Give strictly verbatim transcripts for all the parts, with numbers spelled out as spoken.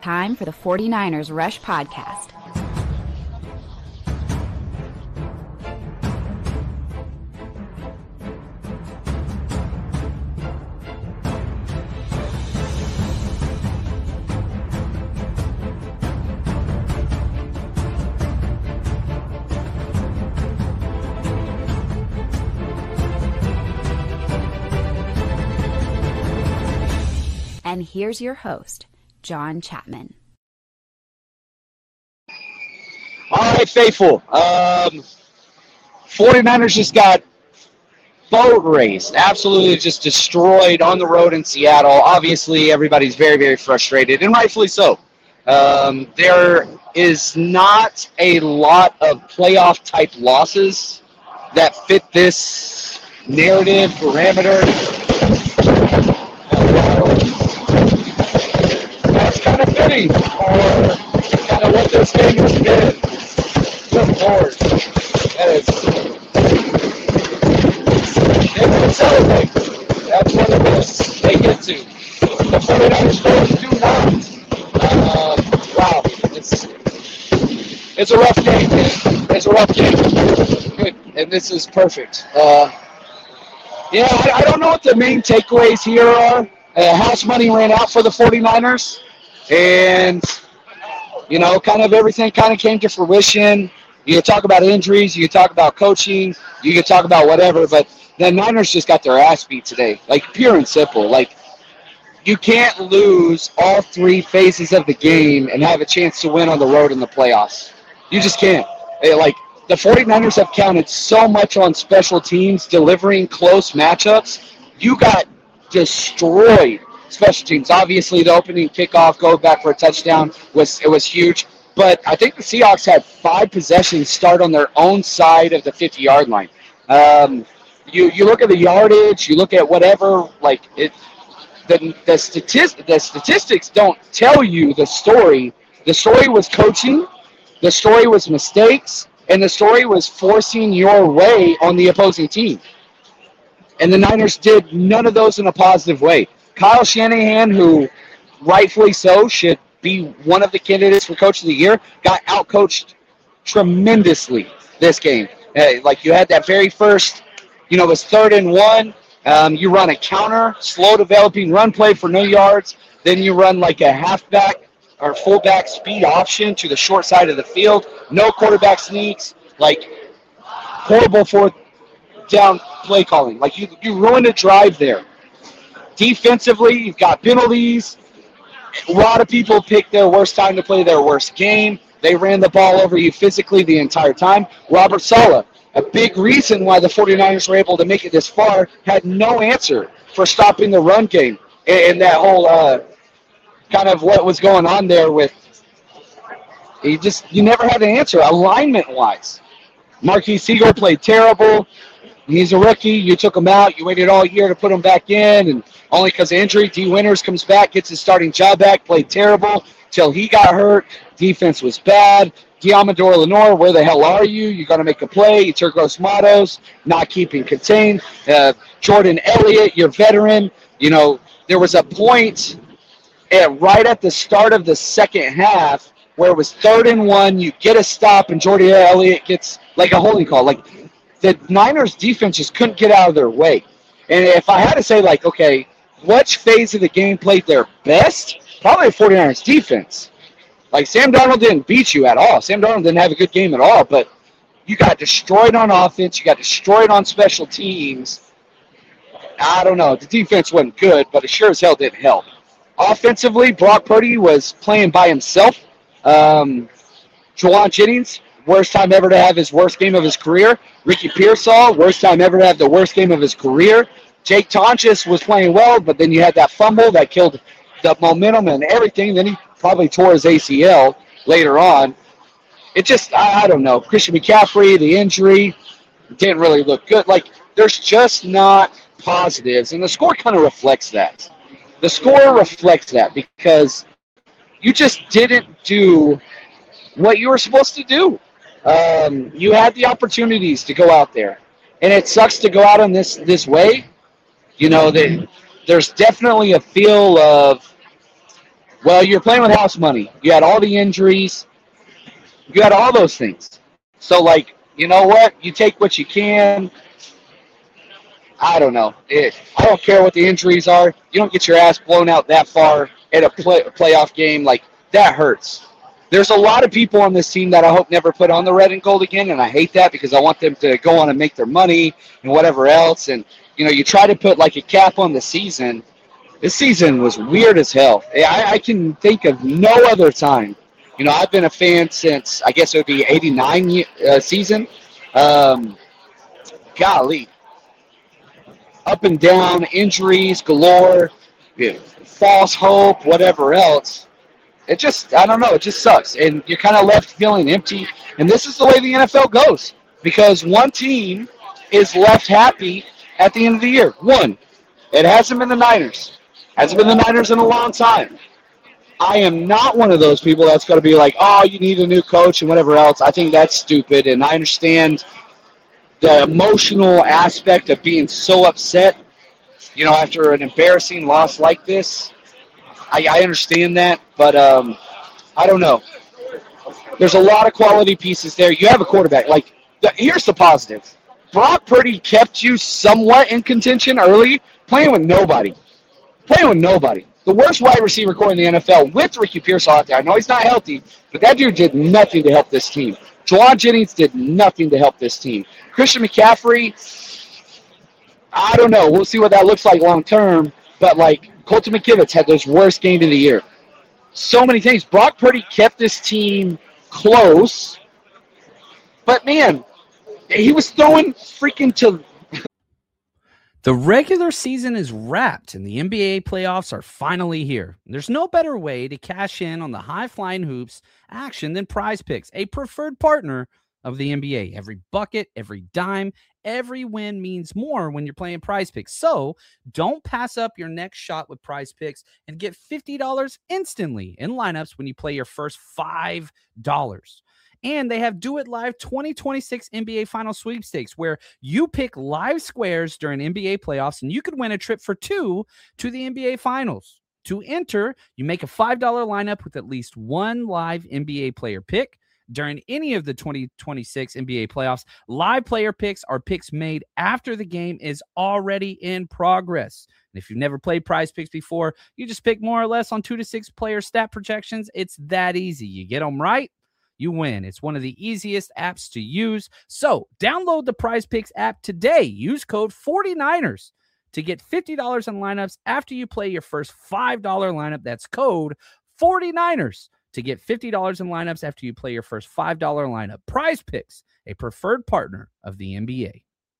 Time for the forty-niners Rush Podcast. And here's your host, John Chapman. All right, faithful. Um, forty-niners just got boat raced, absolutely just destroyed on the road in Seattle. Obviously, everybody's very, very frustrated, and rightfully so. Um, there is not a lot of playoff-type losses that fit this narrative parameter. That's kind of fitting for kind of what this game has been. Good Lord. That is. They can celebrate. That's what it is. They get to. The forty-niners fans do not. Uh, wow. It's, it's a rough game, man. It's a rough game. Good. And this is perfect. Uh, yeah, I, I don't know what the main takeaways here are. Uh, house money ran out for the forty-niners, and, you know, kind of everything kind of came to fruition. You can talk about injuries, you can talk about coaching, you can talk about whatever, but the Niners just got their ass beat today, like pure and simple. Like, you can't lose all three phases of the game and have a chance to win on the road in the playoffs. You just can't. Like, the forty-niners have counted so much on special teams delivering close matchups. You got destroyed special teams. Obviously, the opening kickoff, go back for a touchdown, was it was huge. But I think the Seahawks had five possessions start on their own side of the fifty-yard line. Um, you you look at the yardage, you look at whatever, like it. The the statist, the statistics don't tell you the story. The story was coaching, the story was mistakes, and the story was forcing your way on the opposing team. And the Niners did none of those in a positive way. Kyle Shanahan, who rightfully so should be one of the candidates for Coach of the Year, got outcoached tremendously this game. Uh, like you had that very first, you know, it was third and one. Um, you run a counter, slow developing run play for no yards. Then you run like a halfback or fullback speed option to the short side of the field. No quarterback sneaks. Like horrible fourth down play calling. Like you, you ruined a drive there. Defensively, you've got penalties. A lot of people picked their worst time to play their worst game. They ran the ball over you physically the entire time. Robert Saleh, a big reason why the forty-niners were able to make it this far, had no answer for stopping the run game. And that whole uh, kind of what was going on there with, you just, you never had an answer alignment-wise. Marquise Seagull played terrible. He's a rookie. You took him out. You waited all year to put him back in, and only because of injury. D. Winters comes back, gets his starting job back, played terrible till he got hurt. Defense was bad. Diamador Lenore, where the hell are you? You got to make a play. Turgos Matos, not keeping contained. Uh, Jordan Elliott, your veteran. You know, there was a point at, right at the start of the second half where it was third and one. You get a stop, and Jordan Elliott gets like a holding call. Like, the Niners defense just couldn't get out of their way. And if I had to say, like, okay, which phase of the game played their best? Probably the forty-niners defense. Like, Sam Darnold didn't beat you at all. Sam Darnold didn't have a good game at all, but you got destroyed on offense. You got destroyed on special teams. I don't know. The defense wasn't good, but it sure as hell didn't help. Offensively, Brock Purdy was playing by himself. Um, Juwan Jennings, worst time ever to have his worst game of his career. Ricky Pearsall, worst time ever to have the worst game of his career. Jake Tonches was playing well, but then you had that fumble that killed the momentum and everything. Then he probably tore his A C L later on. It just, I, I don't know. Christian McCaffrey, the injury, didn't really look good. Like, there's just not positives, and the score kind of reflects that. The score reflects that because you just didn't do what you were supposed to do. Um, you had the opportunities to go out there, and it sucks to go out in this this way. You know, that there's definitely a feel of Well, you're playing with house money. You had all the injuries. You had all those things. So, like, you know what? You take what you can. I don't know. It, I don't care what the injuries are. You don't get your ass blown out that far at a play, playoff game. Like, that hurts. There's a lot of people on this team that I hope never put on the red and gold again, and I hate that because I want them to go on and make their money and whatever else. And, you know, you try to put, like, a cap on the season. This season was weird as hell. I, I can think of no other time. You know, I've been a fan since, I guess it would be eighty-nine uh, season. Um, golly. Up and down, injuries galore, you know, false hope, whatever else. It just, I don't know, it just sucks. And you're kind of left feeling empty. And this is the way the N F L goes. Because one team is left happy at the end of the year. One. It hasn't been the Niners. Hasn't been the Niners in a long time. I am not one of those people that's going to be like, oh, you need a new coach and whatever else. I think that's stupid, and I understand the emotional aspect of being so upset, you know, after an embarrassing loss like this. I, I understand that, but um, I don't know. There's a lot of quality pieces there. You have a quarterback. Like, the, here's the positive. Brock Purdy kept you somewhat in contention early, playing with nobody. Playing with nobody. The worst wide receiver core in the N F L with Ricky Pearsall out there. I know he's not healthy, but that dude did nothing to help this team. Juwan Jennings did nothing to help this team. Christian McCaffrey, I don't know. We'll see what that looks like long term. But, like, Colton McKivitz had his worst game of the year. So many things. Brock Purdy kept this team close. But, man, he was throwing freaking to The regular season is wrapped and the N B A playoffs are finally here. There's no better way to cash in on the high-flying hoops action than Prize Picks, a preferred partner of the N B A. Every bucket, every dime, every win means more when you're playing Prize Picks. So don't pass up your next shot with Prize Picks and get fifty dollars instantly in lineups when you play your first five dollars. And they have Do It Live twenty twenty-six N B A Final Sweepstakes, where you pick live squares during N B A playoffs, and you could win a trip for two to the N B A Finals. To enter, you make a five dollars lineup with at least one live N B A player pick. During any of the twenty twenty-six N B A playoffs, live player picks are picks made after the game is already in progress. And if you've never played Prize Picks before, you just pick more or less on two to six player stat projections. It's that easy. You get them right, you win. It's one of the easiest apps to use. So download the Prize Picks app today. Use code forty-niners to get fifty dollars in lineups after you play your first five dollars lineup. That's code forty-niners to get fifty dollars in lineups after you play your first five dollars lineup. Prize Picks, a preferred partner of the N B A.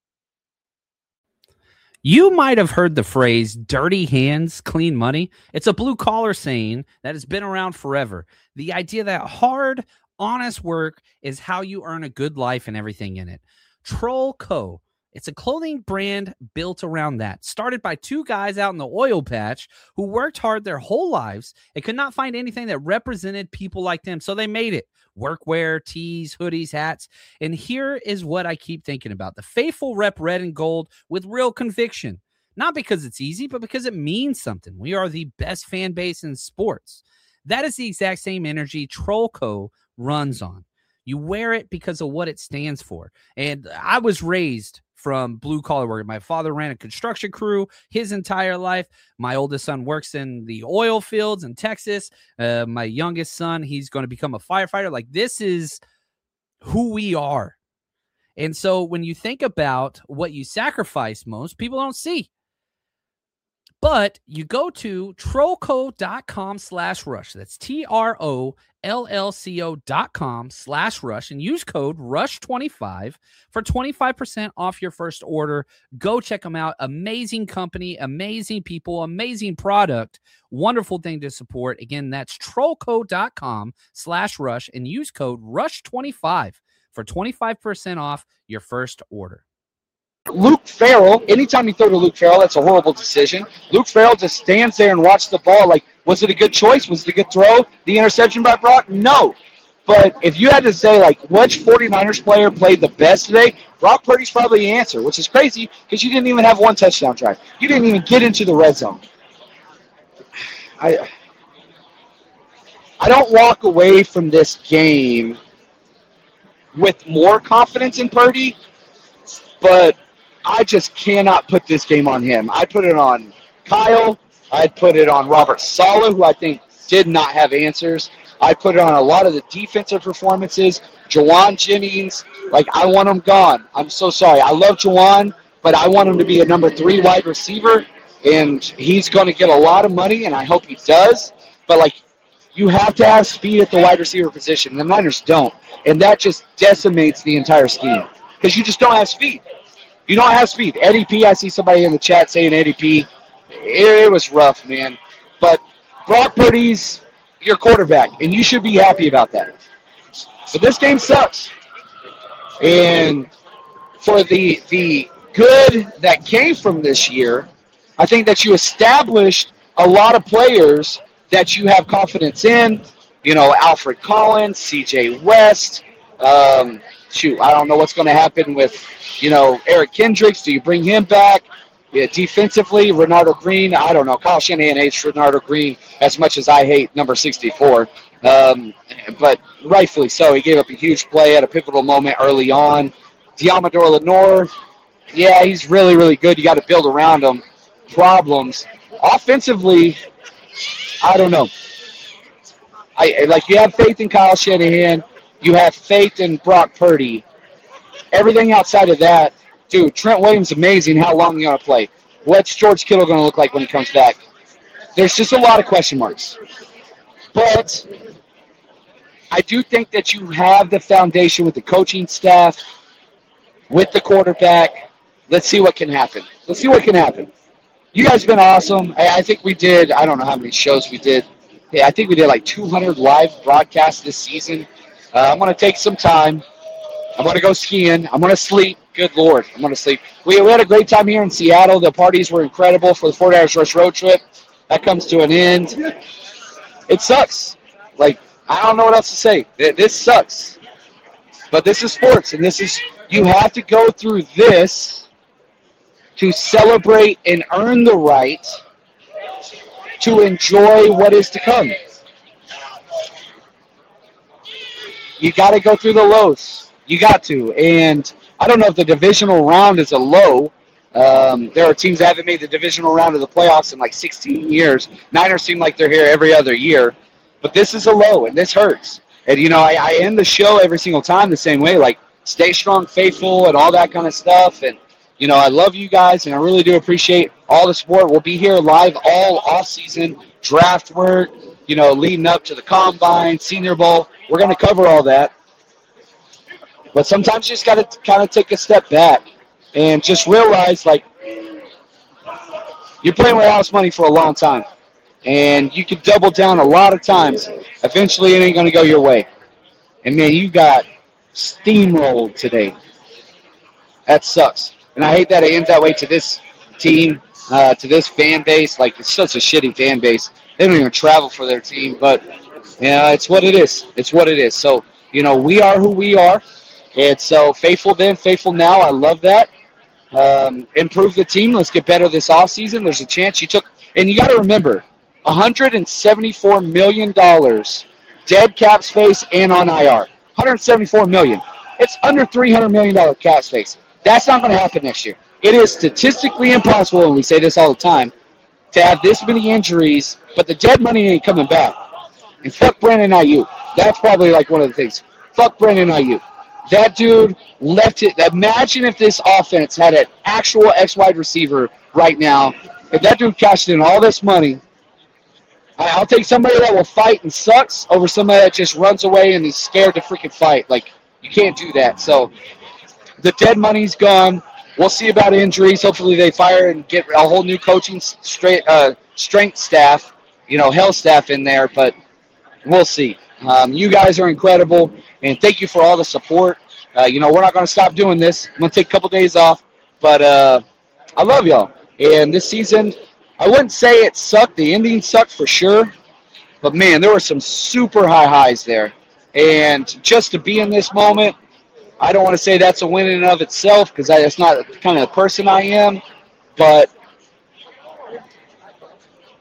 You might have heard the phrase dirty hands, clean money. It's a blue collar saying that has been around forever. The idea that hard, honest work is how you earn a good life and everything in it. Troll Co. It's a clothing brand built around that. Started by two guys out in the oil patch who worked hard their whole lives and could not find anything that represented people like them. So they made it. Workwear, tees, hoodies, hats. And here is what I keep thinking about. The faithful rep red and gold with real conviction. Not because it's easy, but because it means something. We are the best fan base in sports. That is the exact same energy Troll Co. runs on. You wear it because of what it stands for. And I was raised from blue collar work. My father ran a construction crew his entire life. My oldest son works in the oil fields in Texas. Uh, my youngest son, he's going to become a firefighter. Like, this is who we are. And so when you think about what you sacrifice most, people don't see. But you go to trollco.com slash rush. That's T R O L L C O dot com slash rush and use code rush twenty-five for twenty-five percent off your first order. Go check them out. Amazing company, amazing people, amazing product. Wonderful thing to support. Again, that's trollco.com slash rush and use code rush twenty-five for twenty-five percent off your first order. Luke Farrell, anytime you throw to Luke Farrell, that's a horrible decision. Luke Farrell just stands there and watches the ball like, was it a good choice? Was it a good throw? The interception by Brock? No. But if you had to say, like, which forty-niners player played the best today, Brock Purdy's probably the answer, which is crazy because you didn't even have one touchdown drive. You didn't even get into the red zone. I I don't walk away from this game with more confidence in Purdy, but I just cannot put this game on him. I put it on Kyle. I'd put it on Robert Saleh, who I think did not have answers. I put it on a lot of the defensive performances. Jawan Jennings, like, I want him gone. I'm so sorry. I love Jawan, but I want him to be a number three wide receiver, and he's going to get a lot of money, and I hope he does. But, like, you have to have speed at the wide receiver position. The Niners don't, and that just decimates the entire scheme because you just don't have speed. You don't have speed. Eddie P, I see somebody in the chat saying Eddie P. It, it was rough, man. But Brock Purdy's your quarterback, and you should be happy about that. But this game sucks. And for the the good that came from this year, I think that you established a lot of players that you have confidence in. You know, Alfred Collins, C J West. Um, shoot, I don't know what's going to happen with, you know, Eric Kendricks. Do you bring him back? Yeah, defensively, Renardo Green. I don't know. Kyle Shanahan hates Renardo Green as much as I hate number sixty-four. Um, but rightfully so. He gave up a huge play at a pivotal moment early on. Diamador Lenore, yeah, he's really, really good. You got to build around him. Problems. Offensively, I don't know. I like you have faith in Kyle Shanahan. You have faith in Brock Purdy. Everything outside of that, dude, Trent Williams, amazing. How long you going to play? What's George Kittle going to look like when he comes back? There's just a lot of question marks. But I do think that you have the foundation with the coaching staff, with the quarterback. Let's see what can happen. Let's see what can happen. You guys have been awesome. I, I think we did, I don't know how many shows we did. Yeah, I think we did like two hundred live broadcasts this season. Uh, I'm going to take some time. I'm going to go skiing. I'm going to sleep. Good Lord, I'm going to sleep. We, we had a great time here in Seattle. The parties were incredible for the Fort Harris Rush road trip. That comes to an end. It sucks. Like, I don't know what else to say. This sucks. But this is sports, and this is, you have to go through this to celebrate and earn the right to enjoy what is to come. You got to go through the lows. You got to. And I don't know if the divisional round is a low. Um, there are teams that haven't made the divisional round of the playoffs in like sixteen years. Niners seem like they're here every other year. But this is a low, and this hurts. And, you know, I, I end the show every single time the same way, like stay strong, faithful, and all that kind of stuff. And, you know, I love you guys, and I really do appreciate all the support. We'll be here live all off-season, draft work, you know, leading up to the Combine, Senior Bowl. We're going to cover all that. But sometimes you just got to kind of take a step back and just realize, like, you're playing with house money for a long time. And you can double down a lot of times. Eventually, it ain't going to go your way. And, man, you got steamrolled today. That sucks. And I hate that it ends that way to this team, uh, to this fan base. Like, it's such a shitty fan base. They don't even travel for their team. But, yeah, it's what it is. It's what it is. So, you know, we are who we are. And so, faithful then, faithful now. I love that. Um, improve the team. Let's get better this offseason. There's a chance you took. And you got to remember, one hundred seventy-four million dollars dead cap space and on I R. one hundred seventy-four million dollars. It's under three hundred million dollars cap space. That's not going to happen next year. It is statistically impossible, and we say this all the time, to have this many injuries, but the dead money ain't coming back. And fuck Brandon Ayuk. That's probably like one of the things. Fuck Brandon Ayuk. That dude left it. Imagine if this offense had an actual X-wide receiver right now. If that dude cashed in all this money, I'll take somebody that will fight and sucks over somebody that just runs away and is scared to freaking fight. Like, you can't do that. So the dead money's gone. We'll see about injuries. Hopefully they fire and get a whole new coaching straight, uh, strength staff, you know, health staff in there. But we'll see. Um, you guys are incredible, and thank you for all the support. Uh, you know, we're not going to stop doing this. I'm going to take a couple days off, but uh, I love y'all. And this season, I wouldn't say it sucked. The ending sucked for sure. But, man, there were some super high highs there. And just to be in this moment, I don't want to say that's a win in and of itself because that's not the kind of person I am. But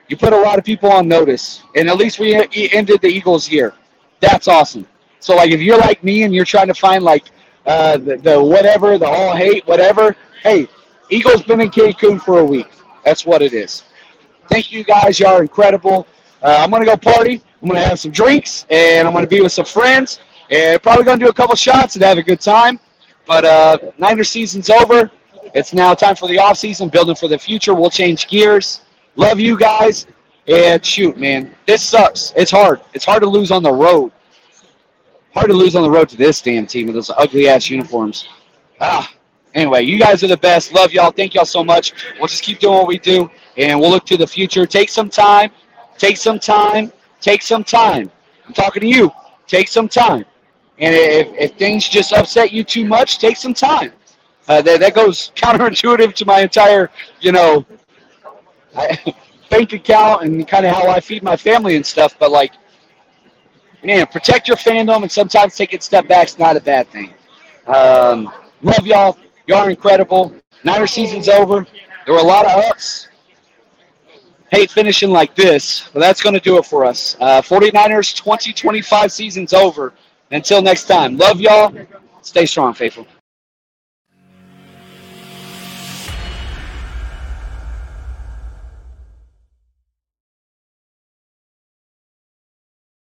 You put a lot of people on notice, and at least we ended the Eagles' year. That's awesome. So, like, if you're like me and you're trying to find, like, uh, the, the whatever, the all hate, whatever, hey, Eagles been in Cancun for a week. That's what it is. Thank you guys. Y'all are incredible. Uh, I'm going to go party. I'm going to have some drinks, and I'm going to be with some friends, and probably going to do a couple shots and have a good time. But uh, Niner season's over. It's now time for the offseason, building for the future. We'll change gears. Love you guys. And shoot, man, this sucks. It's hard. It's hard to lose on the road. Hard to lose on the road to this damn team with those ugly-ass uniforms. Ah. Anyway, you guys are the best. Love y'all. Thank y'all so much. We'll just keep doing what we do, and we'll look to the future. Take some time. Take some time. Take some time. I'm talking to you. Take some time. And if, if things just upset you too much, take some time. Uh, that, that goes counterintuitive to my entire, you know, I, bank account and kind of how I feed my family and stuff. But, like, man, protect your fandom, and sometimes taking a step back is not a bad thing. Um, love y'all. Y'all are incredible. Niner season's over. There were a lot of ups. Hate finishing like this, but that's going to do it for us. Uh, 49ers twenty twenty-five season's over. Until next time. Love y'all. Stay strong, faithful.